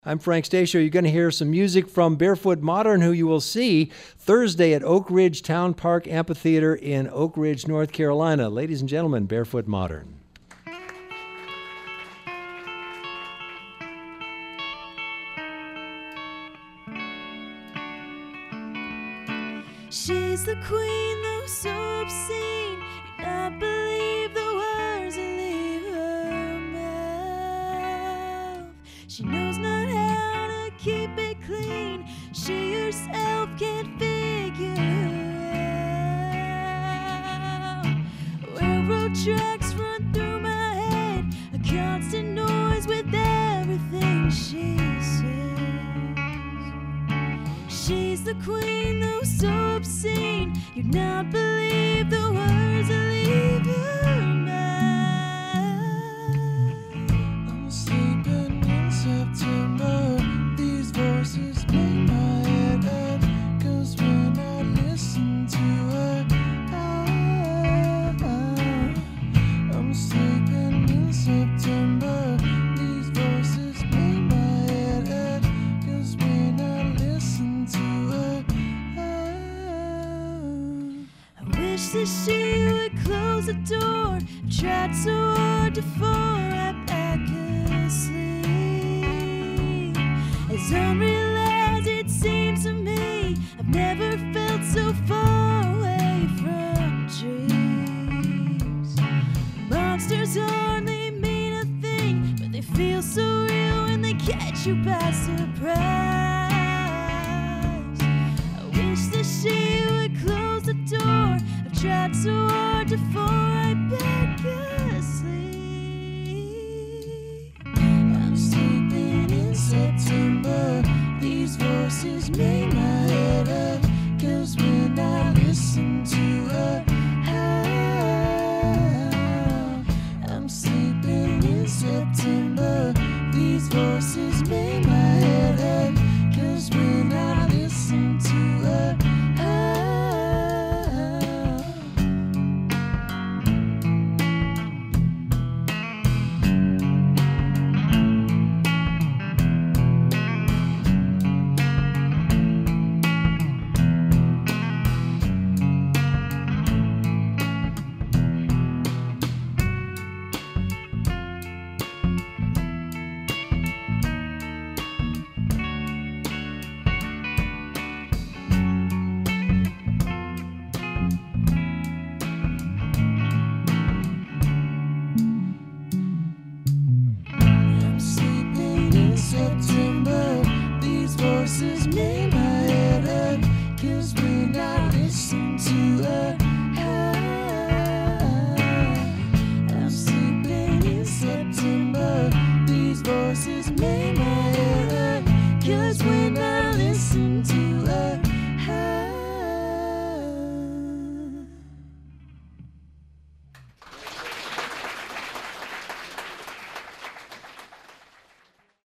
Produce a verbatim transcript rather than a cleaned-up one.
I'm Frank Stasio. You're going to hear some music from Barefoot Modern, who you will see Thursday at Oak Ridge Town Park Amphitheater in Oak Ridge, North Carolina. Ladies and gentlemen, Barefoot Modern. She's the queen, though so obscene, you'd not believe the words that leave her mouth. She knows not how to keep it clean, she herself can't figure out. Railroad tracks run through my head, a constant noise with everything she says. She's the queen, though so obscene, you'd not believe the words that leave her mouth. I'm sleeping in September, these voices make my head hurt, 'cause when I listen to her, ah, ah, I'm sleeping in September, these voices make my head hurt, 'cause when I listen to her, I wish that she would close the door. I tried so hard to fall right back asleep. As unreal as it seems to me, I've never felt so far away from dreams. Monsters hardly mean a thing, but they feel so real when they catch you by surprise. I wish that she would close the door. I've tried so hard to fall right back asleep. I'm sleeping in September, these voices make my